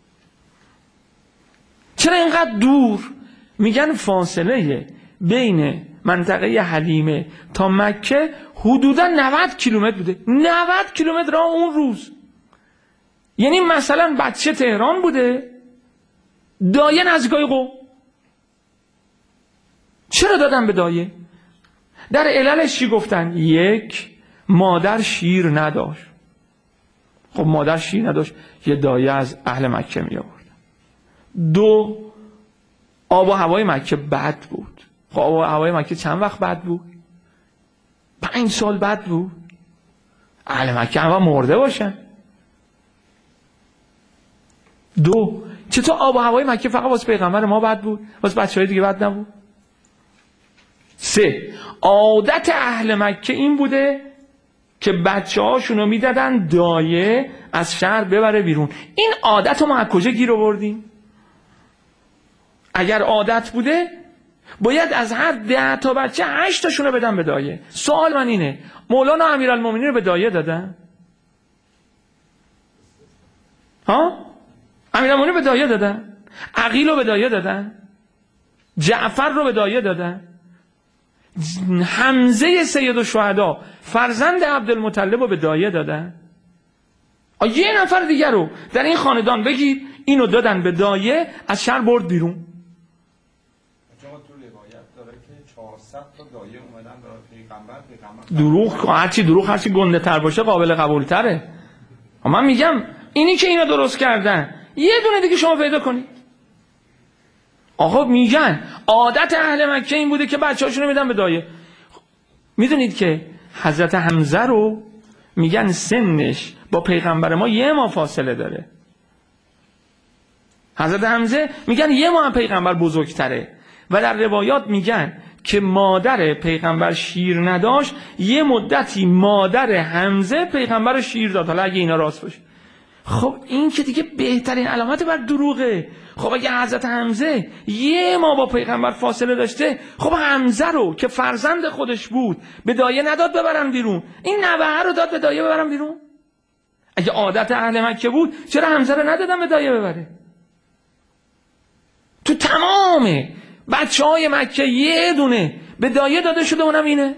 چرا اینقدر دور؟ میگن فاصله بین منطقه حلیمه تا مکه حدودا 90 کیلومتر بوده. 90 کیلومتر راه اون روز. یعنی مثلا بچه تهران بوده، دایه نزدیکای قم. چرا دادن به دایه؟ در عللش چی گفتن؟ 1 مادر شیر نداشت. خب مادر شیر نداشت، یه دایه از اهل مکه می آورد. 2 آب و هوای مکه بد بود. خب آب و هوای مکه چند وقت بد بود؟ 5 سال بد بود. اهل مکه هم مرده باشن. 2 چطور آب و هوای مکه فقط واسه پیغمبر ما بد بود، واسه بچهای دیگه بد نبود؟ 3 عادت اهل مکه این بوده که بچه‌هاشون رو میدادن دایه از شهر ببره بیرون. این عادت رو ما از کجا گیر آوردیم؟ اگر عادت بوده باید از هر 10 تا بچه 8 تاشون رو بدن به دایه. سوال من اینه، مولانا امیرالمومنین رو به دایه دادن؟ ها؟ امیرالمومنین به دایه دادن؟ عقیل رو به دایه دادن؟ جعفر رو به دایه دادن؟ حمزه سید الشهدا فرزند عبدالمطلب رو به دایه دادن؟ یه نفر دیگر رو در این خاندان بگید اینو دادن به دایه، از شهر برد بیرون. تو روایت داره که 400 تا دایه اومدن برای پیغمبر. دروغ هرچی گنده تر باشه قابل قبول تره. من میگم اینی که اینا درست کردن یه دونه دیگه شما پیدا کنید. آقا میگن عادت اهل مکه این بوده که بچه‌هاشونو میدن به دایه. میدونید که حضرت حمزه رو میگن سنش با پیغمبر ما 1 ماه فاصله داره. حضرت حمزه میگن 1 ماه پیغمبر بزرگتره و در روایات میگن که مادر پیغمبر شیر نداشت، یه مدتی مادر حمزه پیغمبر شیر داد. حالا اگه اینا راست باشه، خب این که دیگه بهترین علامت بر دروغه. خب اگه حضرت حمزه 1 ماه با پیغمبر فاصله داشته، خب حمزه رو که فرزند خودش بود به دایه نداد ببرن بیرون، این نوه رو داد به دایه ببرن بیرون. اگه عادت اهل مکه بود چرا حمزه رو ندادن به دایه ببره؟ تو تمام بچه‌های مکه یه دونه به دایه داده شده، اونم اینه.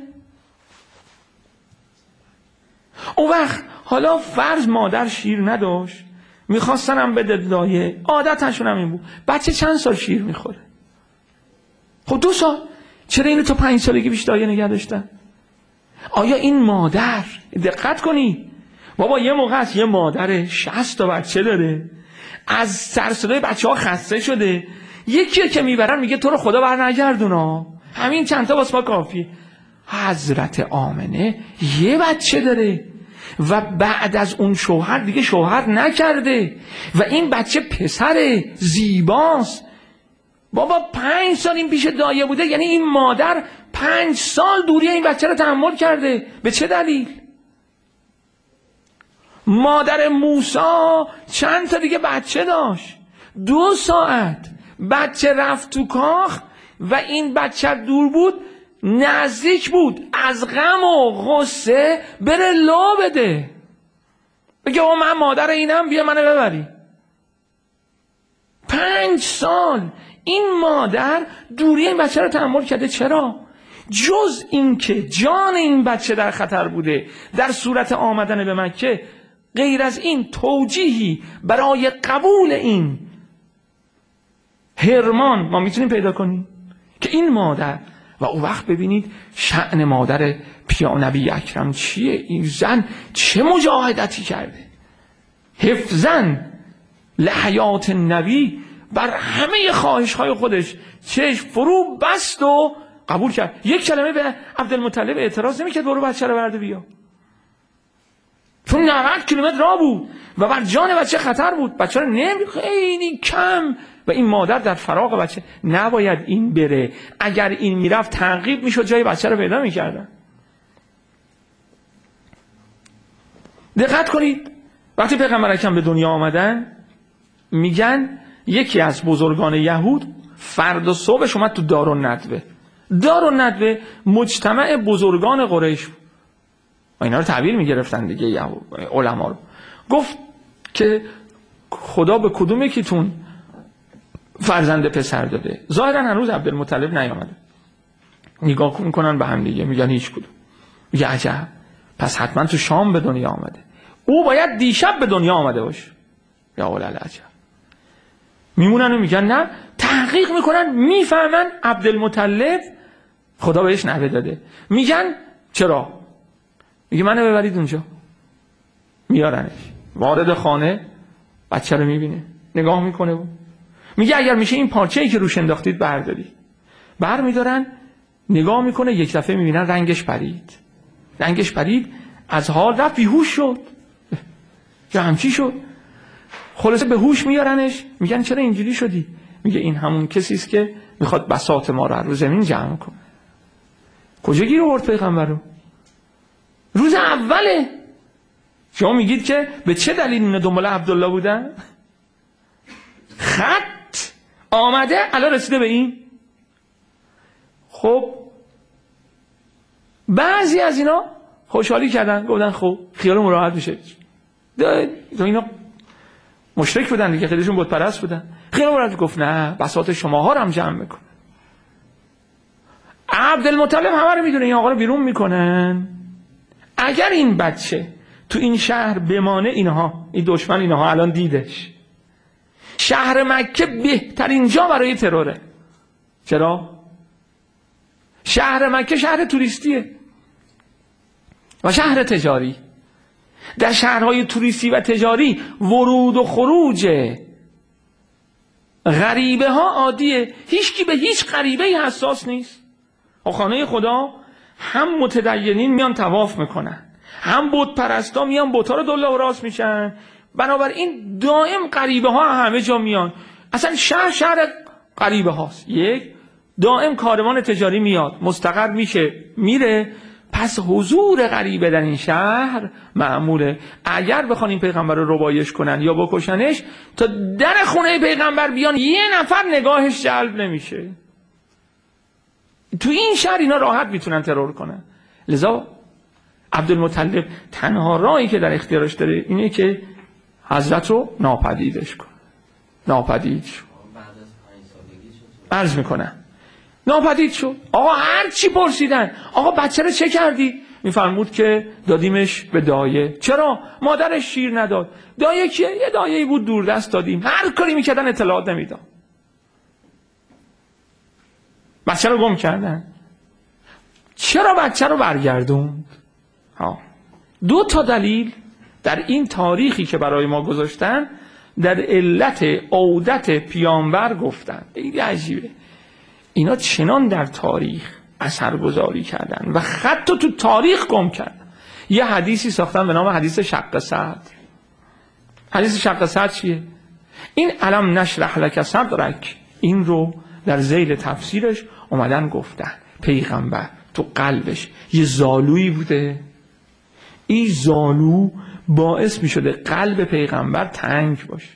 اون وقت حالا فرض مادر شیر نداشت، میخواستن هم بده دایه، عادتشون هم این بود. بچه چند سال شیر میخوره؟ خب 2 سال. چرا اینو تا 5 سالگی بیش دایه نگه داشتن؟ آیا این مادر، دقت کنی بابا، یه موقع هست یه مادر 60 تا بچه داره، از سرصدای بچه ها خسته شده، یکی که میبرن میگه تو رو خدا بر نگردونا، همین چند تا واسه ما کافی. حضرت آمنه یه بچه داره و بعد از اون شوهر دیگه شوهر نکرده و این بچه پسر زیباست. بابا 5 سال این پیش دایه بوده، یعنی این مادر 5 سال دوری این بچه رو تحمل کرده. به چه دلیل؟ مادر موسی چند تا دیگه بچه داشت، 2 ساعت بچه رفت تو کاخ و این بچه دور بود، نزدیک بود از غم و غصه بره لا بده، بگه او من مادر اینم، بیا منو ببری. 5 سال این مادر دوری این بچه رو تحمل کرده. چرا؟ جز این که جان این بچه در خطر بوده در صورت آمدن به مکه، غیر از این توجیهی برای قبول این حرمان ما میتونیم پیدا کنیم که این مادر، و اون وقت ببینید شأن مادر نبی اکرم چیه؟ این زن چه مجاهدتی کرده، حفظاً لحیات نبی بر همه خواهش‌های خودش چشم فرو بست و قبول کرد. یک کلمه به عبدالمطلب اعتراض نمی‌کرد برو بچه رو برده بیا، چون 90 کیلومتر راه بود و بر جان بچه خطر بود. بچه رو خیلی کم و این مادر در فراغ بچه نباید این بره. اگر این میرفت تعقیب میشد، جای بچه رو پیدا میکردن. دقت کنید وقتی پیغمبر اکرم به دنیا آمدن، میگن یکی از بزرگان یهود فردا صبحش اومد تو دارالندوه. دارالندوه مجتمع بزرگان قریش بود. اینا رو تعبیر میگرفتن دیگه علما رو. گفت که خدا به کدوم یکیتون فرزند پسر داده؟ ظاهرا هنوز عبدالمطلب نیامده. نگاه میکنن به هم دیگه، میگن هیچ کدوم. میگه عجب، پس حتما تو شام به دنیا آمده، او باید دیشب به دنیا آمده باشه. یا اولل عجب. میمونن و میگن نه، تحقیق میکنن، میفهمن عبدالمطلب خدا بهش نوه داده. میگن چرا؟ میگه منو ببرید اونجا. میارنش وارد خانه، بچه رو میبینه، نگاه میکنه و میگه اگر میشه این پارچه‌ای که روش انداختید بردارید. برمیدارن، نگاه میکنه، یک دفعه میبینن رنگش پرید، از حال رفت، بیهوش شد. که همچی شد. خلاصه به هوش میارنش، میگن چرا اینجوری شدی؟ میگه این همون کسی است که میخواد بساط ما رو رو زمین جمع کنه. کجا گیر آورد پیغمبر رو؟ روز اوله. شما میگید که به چه دلیل اینا دنبال عبدالله بودن؟ خط آمده الان رسیده به این. خب بعضی از اینا خوشحالی کردن، گفتن خب خیالمون راحت میشه. اینا مشرک بودن دیگه، خیلیشون بت پرست بودن. خیالمون راحت. گفت نه، بساط شماها رو هم جمع میکنه. عبدالمطلب همه رو میدونه این آقا رو بیرون میکنن. اگر این بچه تو این شهر بمانه، اینها این دشمن اینها الان دیدش. شهر مکه بهترین جا برای تروره. چرا؟ شهر مکه شهر توریستیه و شهر تجاری. در شهرهای توریستی و تجاری ورود و خروج غریبه ها عادیه. هیچکی به هیچ غریبه ای حساس نیست. خانه خدا هم متدینین میان طواف میکنن، هم بت پرستا میان بت‌ها رو دله و راست میشن. بنابراین دائم غریبه ها همه جا میان. اصلا شهر غریبه هاست. یک دائم کاروان تجاری میاد، مستقر میشه، میره. پس حضور غریبه در این شهر معموله. اگر بخوان این پیغمبر رو ربایش کنن یا بکشنش، تا در خونه پیغمبر بیان یه نفر نگاهش جلب نمیشه. تو این شهر اینا راحت میتونن ترور کنن. لذا عبدالمطلب تنها راهی که در اختیارش داره اینه که حضرت رو ناپدیدش کنه. ناپدید شد. عرض میکنن ناپدید شد. آقا هر چی پرسیدن، آقا بچه رو چه کردی؟ میفرمود که دادیمش به دایه. چرا؟ مادرش شیر نداد. دایه کیه؟ یه دایه‌ای بود دوردست دادیم. هر کاری میکردن اطلاعات نمیداد. بچه رو گم کردن. چرا بچه رو برگردوند؟ دو تا دلیل در این تاریخی که برای ما گذاشتن در علت عودت پیامبر گفتن. خیلی عجیبه. اینا چنان در تاریخ اثرگذاری کردن و خط تو تاریخ گم کردن. یه حدیثی ساختن به نام حدیث شق صدر. حدیث شق صدر چیه؟ این الم نشرح لک صدرک، این رو در ذیل تفسیرش اومدن گفتن پیغمبر تو قلبش یه زالویی بوده. این زالو باعث می شده قلب پیغمبر تنگ باشه.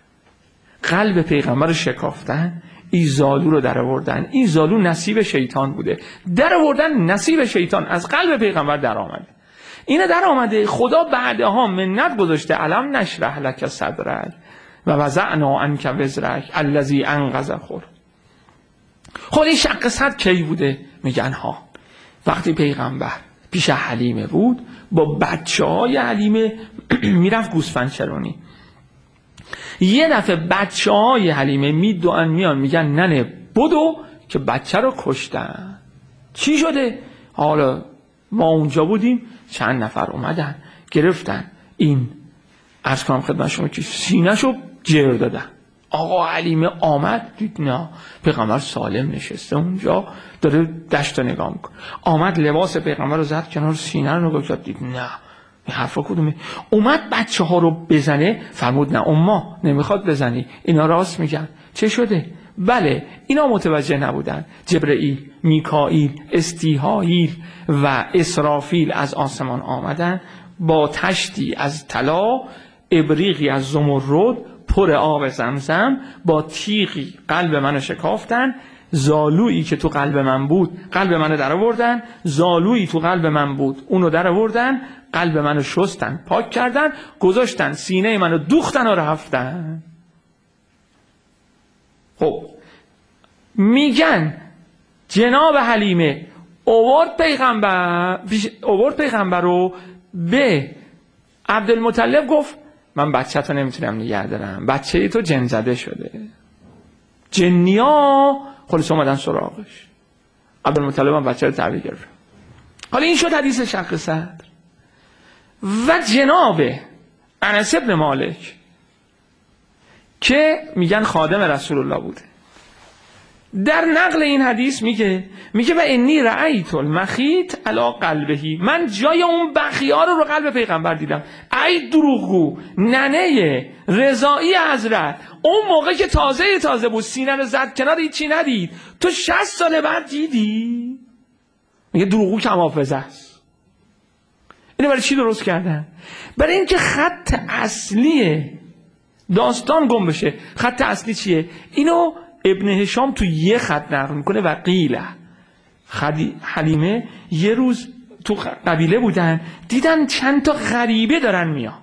قلب پیغمبر رو شکافتن، این زالو رو در آوردن. این زالو نصیب شیطان بوده، در آوردن نصیب شیطان از قلب پیغمبر در آمده. اینه در آمده. خدا بعدها منت گذاشته علم نشرح لک صدرک و وضعنا عنک وزرک الذی انقض ظهرک. خب این شق صدر کی بوده؟ میگن ها وقتی پیغمبر پیش حلیمه بود، با بچه های حلیمه میرفت گوسفند چرانی. یه دفعه بچه های حلیمه میان میگن ننه بدو که بچه رو کشتن. چی شده؟ حالا ما اونجا بودیم، چند نفر اومدن گرفتن این عرض کنم خدمت شما که سینه‌شو جر دادن. آقا حلیمه آمد دید نه پیغمبر سالم نشسته اونجا داره دشت رو نگاه میکنه. آمد لباس پیغمبر رو زد کنار، سینه رو نگاه کرد، دید نه این حرفا کدومه. اومد بچه ها رو بزنه، فرمود نه اما نمیخواد بزنی، اینا راست میگن. چه شده؟ بله اینا متوجه نبودن. جبرئیل، میکائیل، استیهاییل و اسرافیل از آسمان آمدن با تشتی از طلا، ابریقی از زمرد، پر آب زمزم، با تیغی قلب منو شکافتن. زالویی که تو قلب من بود قلب منو در آوردن، زالویی تو قلب من بود اونو در آوردن، قلب منو شستن، پاک کردن، گذاشتن سینه منو دوختن و رفتن. خب میگن جناب حلیمه اوورد پیغمبر رو به عبدالمطلب، گفت من بچه تو نمیتونم نگه دارم، بچه تو جن زده شده. جنیا خلاص اومدن سراغش. عبدالمطلب هم بچه رو تحویل گرفت. حالا این شد حدیث شق صدر. و جناب انس بن مالک که میگن خادم رسول الله بوده، در نقل این حدیث میگه و انی رأیت المخیط علی قلبه، من جای اون بخیار رو قلب پیغمبر دیدم. ای دروغگو، ننه رضایی حضرت اون موقع که تازه بود سینه رو زد کنار هیچی ندید، تو 60 سال بعد دیدی؟ میگه دروغگو کم حافظه است. اینو برای چی درست کردن؟ برای اینکه خط اصلی داستان گم بشه. خط اصلی چیه؟ اینو ابن هشام تو یه خط نقل میکنه و قیله حلیمه یه روز تو قبیله بودن، دیدن چند تا غریبه دارن میان.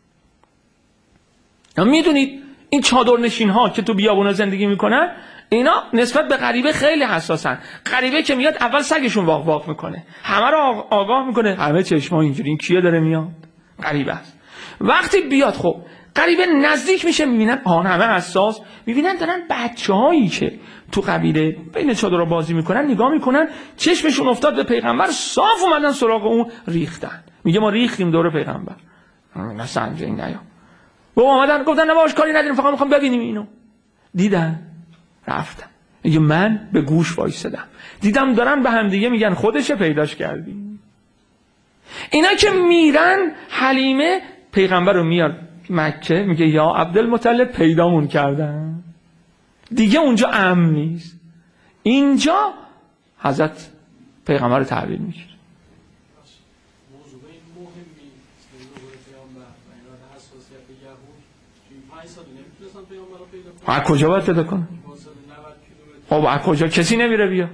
میدونید این چادرنشین ها که تو بیابونا زندگی میکنن، اینا نسبت به غریبه خیلی حساسن. غریبه که میاد اول سگشون واق واق میکنه، همه رو آگاه میکنه، همه چشما اینجوری، این کیه داره میاد؟ غریبه است. وقتی بیاد خب غریبه نزدیک میشه، میبینن همه حساس، میبینن دارن بچه‌هایی که تو قبیله بین چادرها بازی میکنن نگاه میکنن، چشمشون افتاد به پیغمبر، صاف اومدن سراغ اون ریختن. میگه ما ریختیم دور پیغمبر. نه سنجه این نیا. با اومدن گفتن نه باش کاری نداریم، فقط میخوام ببینیم اینو. دیدن رفتن. میگه من به گوش وایسادم، دیدم دارن به هم دیگه میگن خودشه پیداش کردی. اینا که میرن، حلیمه پیغمبر رو میاد مکه، میگه یا عبدالمطلب پیدامون کردن، دیگه اونجا امن نیست. اینجا حضرت پیغمبر رو تحویل میگیره. موضوع این مهمی ظهور پیامبر و اینا حساسیت یهود که این 5 سال نمیتونستن پیامبر رو پیدا کنن. از کجا باید پیدا کنن؟ خب از کجا؟ کسی نمیره بیا.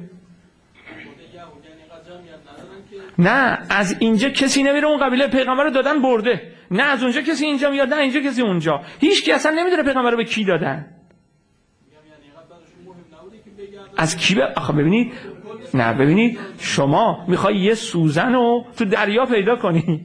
نه از اینجا کسی نمیره اون قبیله، پیغمبر رو دادن برده. نه از اونجا کسی اینجا میاد، نه اینجا کسی اونجا. هیچ کی اصلا نمیدونه پیغمبر رو به کی دادن. از کی آخه ببینید، نه ببینید شما میخوای یه سوزن رو تو دریا پیدا کنی،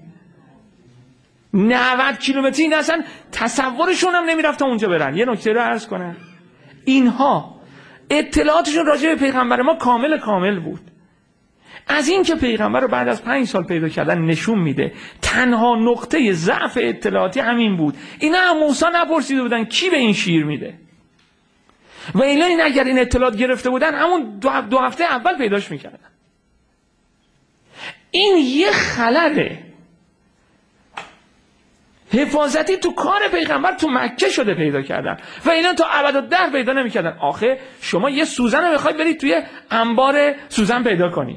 90 کیلومتری این اصلا تصورشون هم نمیرفت اونجا برن. یه نکته رو عرض کنم، اینها اطلاعاتشون راجع به پیغمبر ما کامل بود. از این که پیغمبر رو بعد از 5 سال پیدا کردن نشون میده تنها نقطه ضعف اطلاعاتی همین بود. اینا هم موسی نپرسیده بودن کی به این شیر میده، و این اگر این اطلاعات گرفته بودن همون 2 هفته اول پیداش میکردن. این یه خلله حفاظتی تو کار پیغمبر تو مکه شده پیدا کردن و اینا تا ابدالدهر پیدا نمیکردن. آخه شما یه سوزن رو بخوای برید توی انبار سوزن پیدا کنی،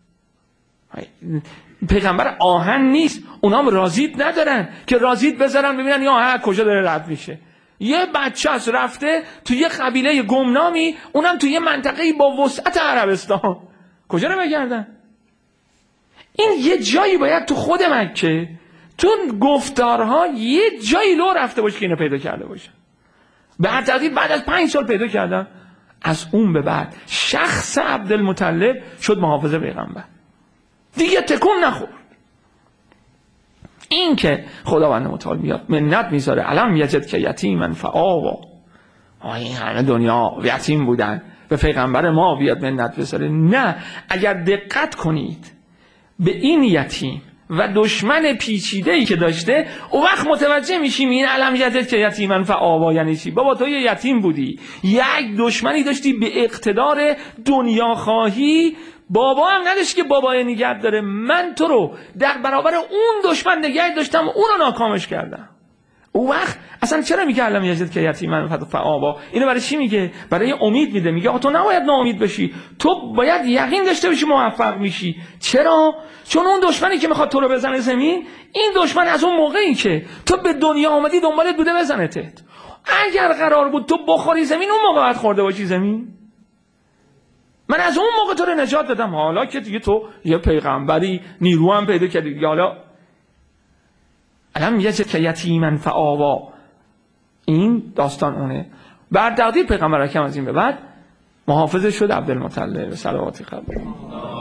پیغمبر آهن نیست، اونا هم رازید ندارن که رازید بذارن ببینن یا آهن کجا داره رد میشه. یه بچه از رفته توی یه قبیله گمنامی، اونم توی یه منطقه‌ای با وسعت عربستان، کجا رو بگردن؟ این یه جایی باید تو خود مکه تو گفتارها یه جایی لو رفته باشه که اینو پیدا کرده باشه. به هر ترتیب بعد از 5 سال پیدا کردن. از اون به بعد شخص عبدالمطلب شد محافظ پیغمبر، دیگه تکون نخورد. این که خداوند متعال میاد منت میذاره، علم یجد که یتیما فآوا، این همه دنیا یتیم بودن، به پیغمبر ما بیاد منت بذاره. نه، اگر دقت کنید به این یتیم و دشمن پیچیده‌ای که داشته، اون وقت متوجه میشیم این علم یجد که یتیما فآوا یعنی چی. بابا تو یه یتیم بودی، یک دشمنی داشتی به اقتدار دنیا خواهی، بابا هم نداشت که بابای نگه داره، من تو رو در برابر اون دشمن نگه داشتم، اون رو ناکامش کردم. اون وقت اصلا چرا میگه علم یجد که یتیما فآوا؟ اینو برای چی میگه؟ برای امید میده. میگه تو نباید ناامید بشی، تو باید یقین داشته باشی موفق میشی. چرا؟ چون اون دشمنی که میخواد تو رو بزنه زمین، این دشمن از اون موقعی که تو به دنیا آمدی دنبالت بوده بزنتت. اگر قرار بود تو بخوری زمین، اون موقع باید خورده باشی زمین. من از اون موقع تو رو نجات دادم، حالا که دیگه تو یه پیغمبری نیرو هم پیدا کردی دیگه، حالا علم یجد که یتیما فآوا. این داستان اونه. بعد تقدیر پیغمبر اکرم از این به بعد محافظ شد عبدالمطلب صلوات خدا.